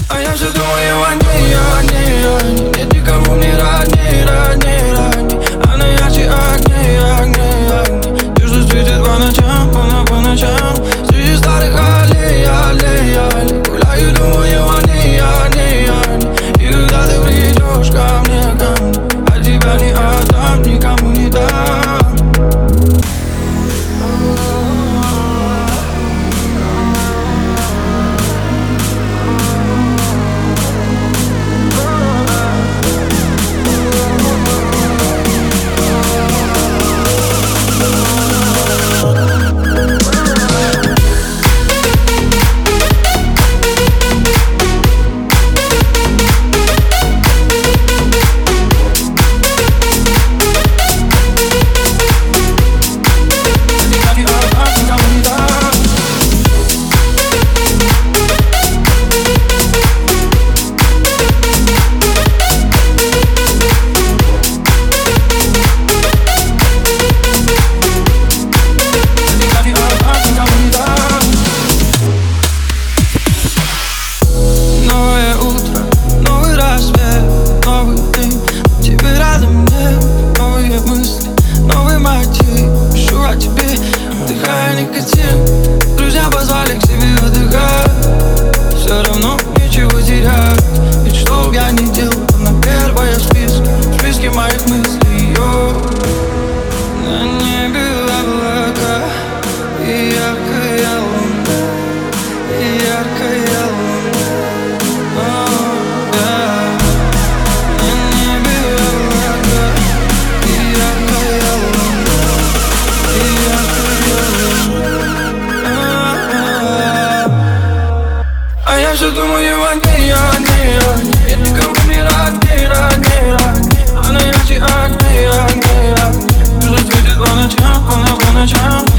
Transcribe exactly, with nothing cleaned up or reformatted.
А я все думаю о ней, о ней, о ней. Нет никому не родней, родней, родней. Она ярче огней, огней, огней. Ты что светит по ночам, по, по ночам. Среди старых аллей, аллей, аллей. Гуляю, думаю о ней, о ней, о ней. И когда ты придешь ко мне, ко мне, от тебя не отдам, никому не дам. Друзья позвали к себе отдыхать. Все равно ничего терять. Ведь что б я ни делал, она первая в списке, в списке моих мыслей. Йо. На небе облака и яркая луна, и яркая луна. О, да. На небе облака и яркая луна, и яркая луна. А я все думаю о ней, о ней, о ней. Нет никому не родней, родней, родней. Она ярче огней, огней, огней. Ты же светит по ночам, по, по ночам.